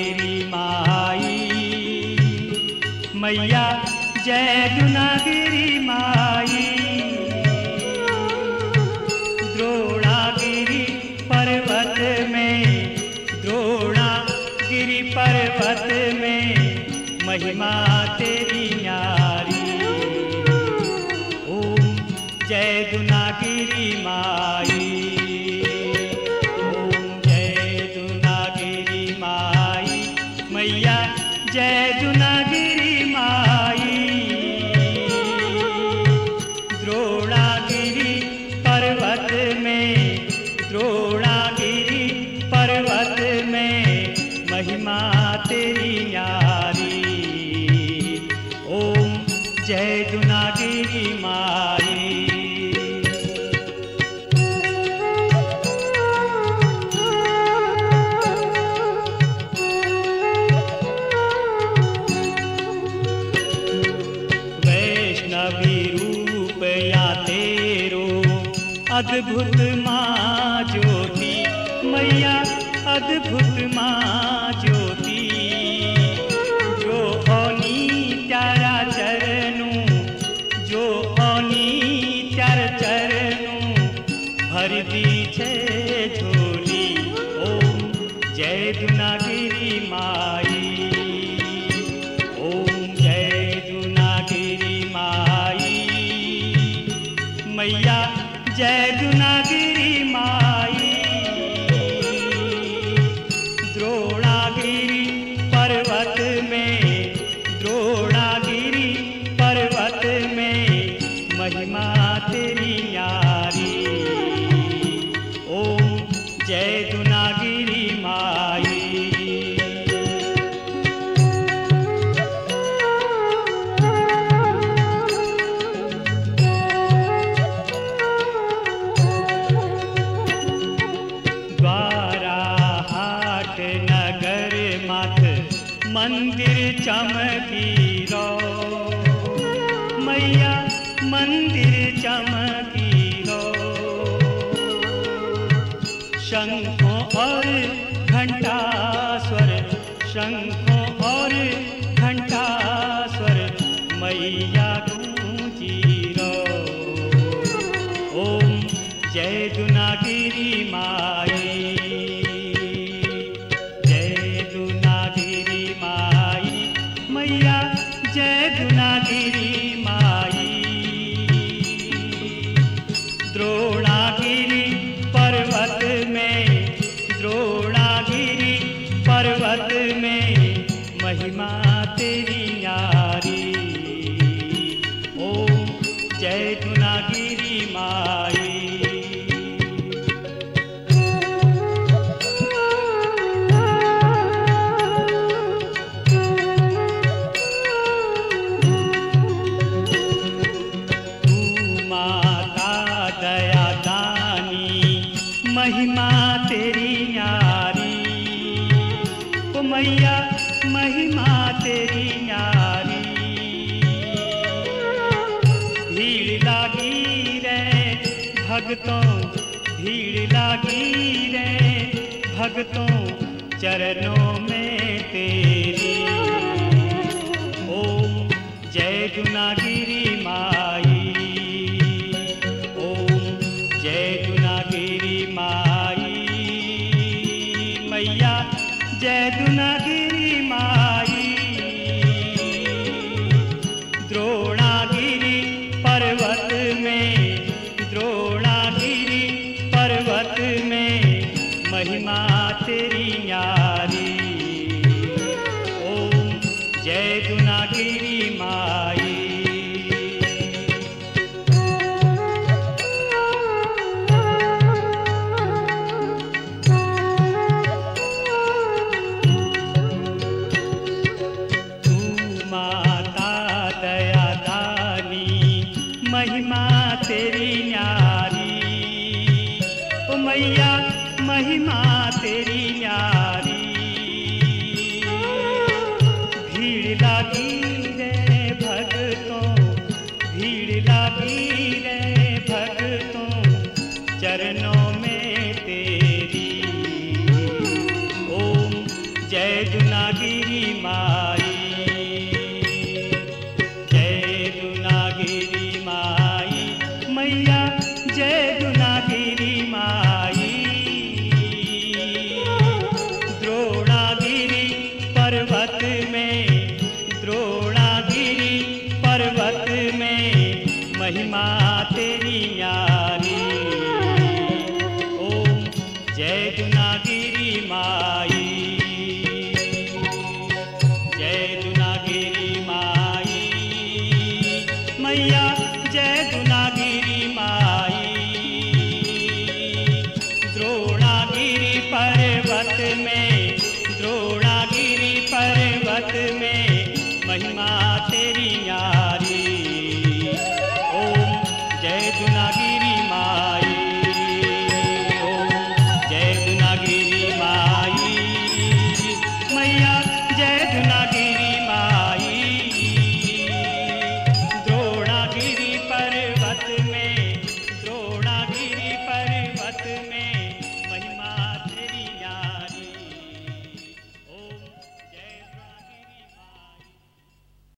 गिरी माई मैया जय दुनागिरी माई। द्रोणागिरी पर्वत में, द्रोणागिरी पर्वत में महिमा तेरी न्यारी। ओम जय दुनागिरी माई, ओम जय दुनागिरी माई मैया जय दुनागिरी माई। द्रोणागिरी पर्वत में, द्रोणागिरी पर्वत में महिमा तेरी न्यारी। ओम जय दुनागिरी माई। वैष्णवी रूप या तेरो अद्भुत माँ ज्योति मैया, अद्भुत माँ ज्योति। जो ओनी त्यारा चरणू, जो ओनी त्यार चरणू भर दी छे झोली। ओम जय दुनागिरी माई, ओम जय दुनागिरी माई मैया जय दुनागिरी माई। द्रोणागिरी पर्वत में, द्रोणागिरी पर्वत में महिमा तेरी न्यारी। ओम जय दुनागिरी माई। नगर माथ मंदिर चमकीरो मैया, मंदिर चमकीरो। शंखों और घंटा स्वर, शंखों और घंटा स्वर मैया गूंजीरो। ओम जय दुनागिरी माई, मैया जय दुनागिरी माई। द्रोणागिरी पर्वत में, द्रोणागिरी पर्वत में महिमा तेरी न्यारी। ओम जय दुनागिरी माई। महिमा तेरी न्यारी ओ मैया, महिमा तेरी न्यारी। भीड़ लागी रे भगतों, भीड़ लागी रे भगतों चरणों में तेरी। ओम जय दुनागिरी माई, ओम जय दुनागिरी माई मैया जय दुनागिरी माई। द्रोणागिरी पर्वत में, द्रोणागिरी पर्वत में महिमा तेरी न्यारी। ओम जय दुनागिरी माई। जय दुनागिरी माई, जय दुनागिरी माई, मैया जय दुनागिरी माई। द्रोणागिरी पर्वत में, द्रोणागिरी पर्वत में महिमा तेरी न्यारी। ओम जय दुनागिरी माई, जय दुनागिरी माई, मैया जय दुनागिरी माई। द्रोणागिरी पर्वत में, द्रोणागिरी पर्वत में महिमा तेरी न्यारी। ओम जय दुनागिरी माई।